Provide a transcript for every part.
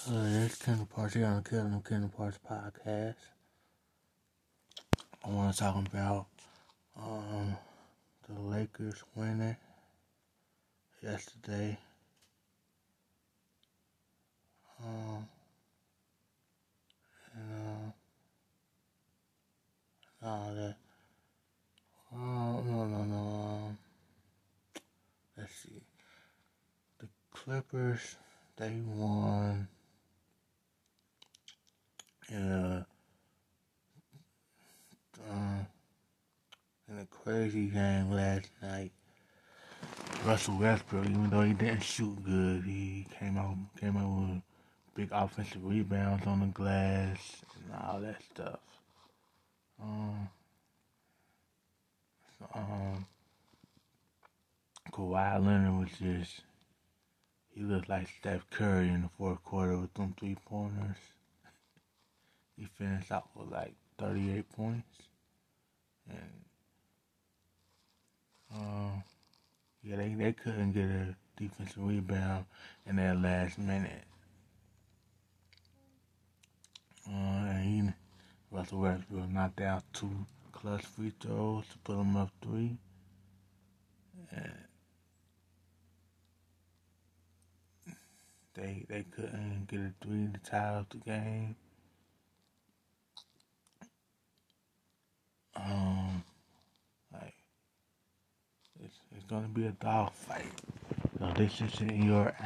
This Kendall Parts here on the Kendall Parts podcast. I want to talk about the Lakers winning yesterday. Um, and all that. No. Let's see. The Clippers, they won in a crazy game last night. Russell Westbrook, even though he didn't shoot good, he came out with big offensive rebounds on the glass and all that stuff. Um, um, Kawhi Leonard he looked like Steph Curry in the fourth quarter with them 3-pointers. He finished out with like 38 points. And, they couldn't get a defensive rebound in that last minute. Russell Westbrook knocked out 2 clutch free throws to put him up 3. And they couldn't get a 3 to tie up the game. It's gonna be a dog fight. So this is in your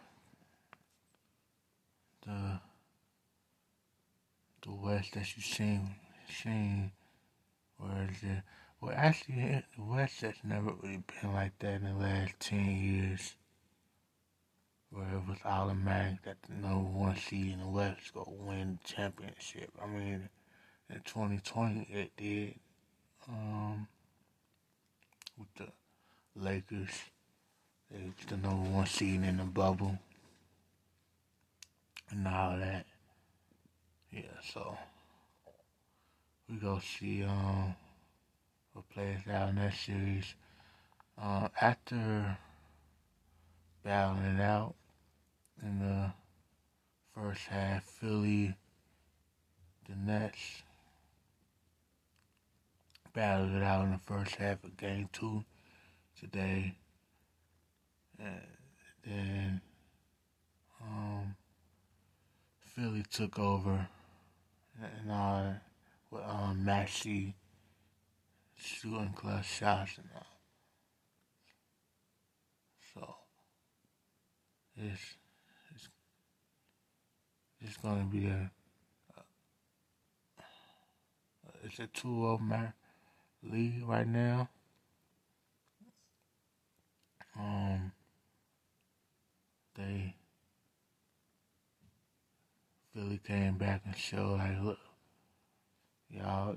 the West that you seen. Where is it? Well, actually, the West has never really been like that in the last 10 years. Where it was automatic that the number 1 seed in the West is gonna win the championship. I mean, in 2020 it did. With the Lakers, they was the number 1 seed in the bubble and all that. Yeah, so we go see what plays out in that series. After battling it out in the first half, Philly, the Nets battled it out in the first half of Game 2 today, and then Philly took over and all with Maxey shooting clutch shots and all. So it's gonna be it's a 2-0 lead right now. Philly came back and showed like, look, y'all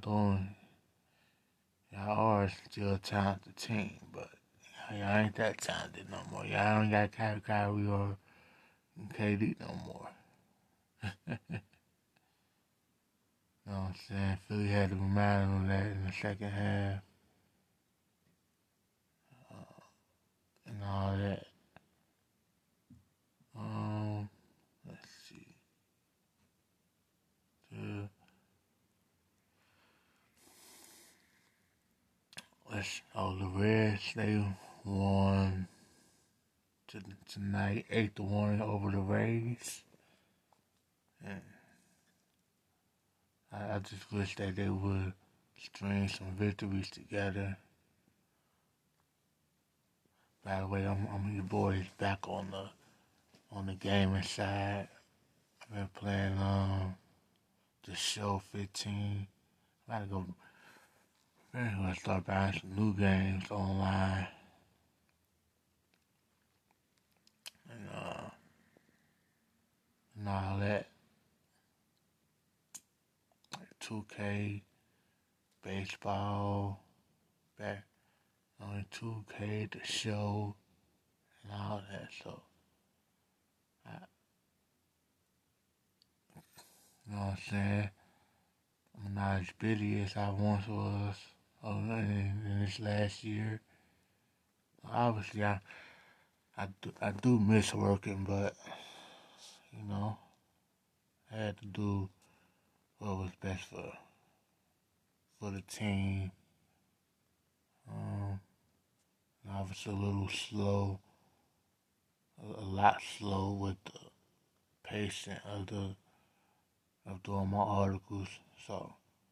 are still a talented team, but y'all ain't that talented no more. Y'all don't got Kyrie or KD no more. You know what I'm saying? Philly had to remind them of that in the second half. And all that. Let's see. The Reds, they won tonight 8-1 over the Rays. And I just wish that they would string some victories together. By the way, I'm your boys back on the gaming side. I've been playing the show 15. I'm gonna start buying some new games online. And all that. Like 2K, baseball, back on 2K, the show, and all that. So, you know what I'm saying? I'm not as busy as I once was in this last year. Obviously, I do miss working, but you know, had to do what was best for the team. I was a little slow, a lot slow with the pacing of doing my articles. So,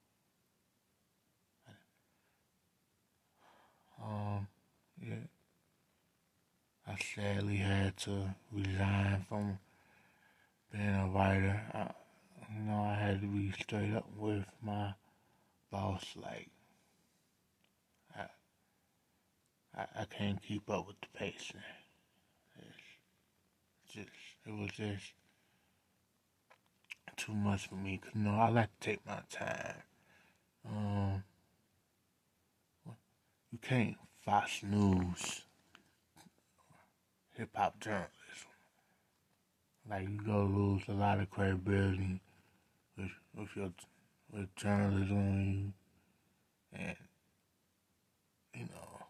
yeah, I sadly had to resign from being a writer. I had to be straight up with my boss. Like, I, I can't keep up with the pacing. It's just, it was just too much for me. 'Cause, I like to take my time. Um, you can't Fox News hip hop journalism. Like, you go lose a lot of credibility with your with journalism, and you know,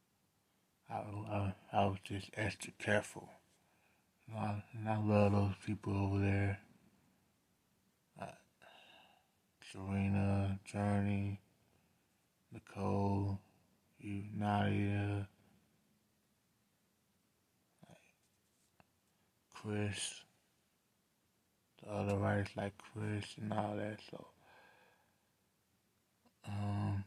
I was just extra careful. And I love those people over there. Uh, Serena, Journey, Nicole, Nadia, Chris, the other writers like Chris and all that. So, um,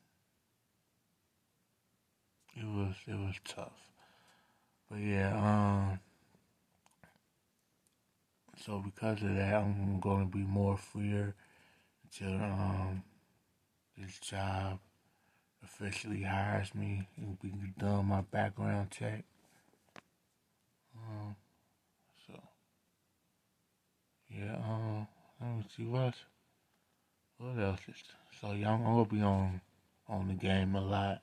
it was tough. But yeah, so because of that, I'm gonna be more freer until this job officially hires me and we can done my background check. Um, so yeah, let me see what else is. So yeah, I'm gonna be on the game a lot.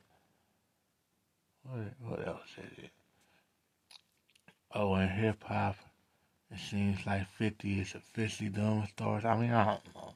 What else is it? Oh, and hip hop. It seems like 50 is officially done with stars. I mean, I don't know.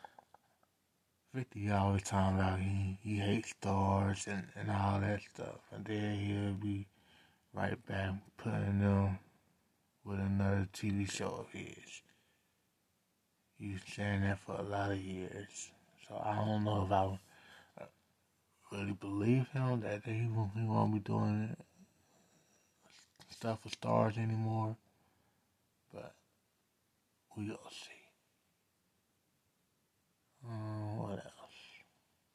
50 always talking about he hates stars and all that stuff. And then he'll be right back putting them with another TV show of his. He's saying that for a lot of years. So I don't know if I really believe him that he won't be doing stuff with stars anymore. But we'll see. What else?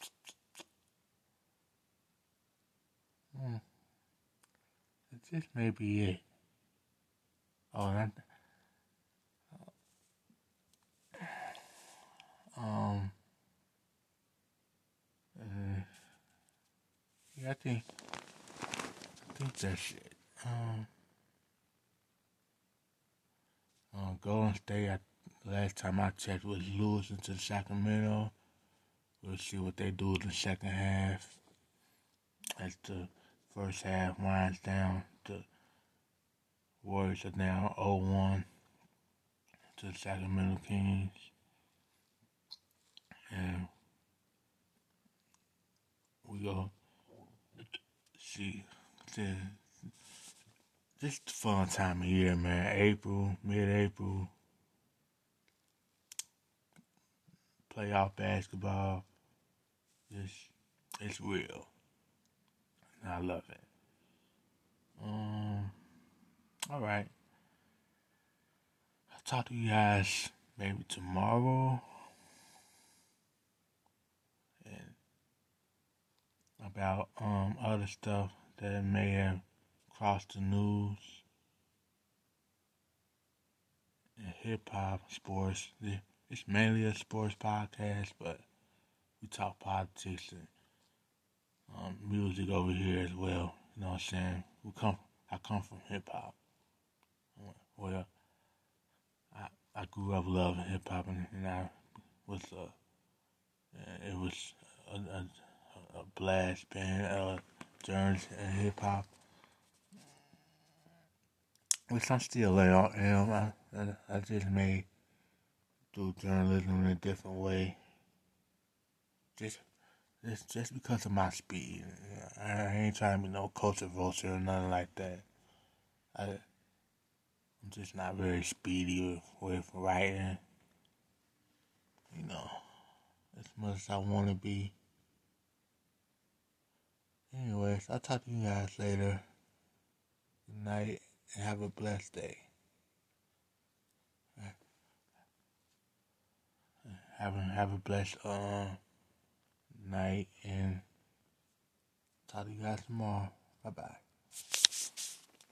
Hmm, this may be it. Oh, that, um, uh, yeah, I think that's it. Golden State, last time I checked, was losing to Sacramento. We'll see what they do in the second half. As the first half winds down, the Warriors are down 0-1 to the Sacramento Kings. And we go see. This the fun time of year, man. April, mid-April, playoff basketball. It's real. And I love it. All right. I'll talk to you guys maybe tomorrow and about other stuff that may have crossed the news and hip hop, sports. It's mainly a sports podcast, but we talk politics and music over here as well. You know what I'm saying? I come from hip hop. Well, I grew up loving hip hop, and I was it was a blast band, journey in hip hop, which I still am. I just may do journalism in a different way, just just because of my speed. I ain't trying to be no culture vulture or nothing like that. I'm just not very speedy with writing. you know, as much as I want to be. Anyways, I'll talk to you guys later. Good night and have a blessed day. Have a blessed night and talk to you guys tomorrow. Bye bye.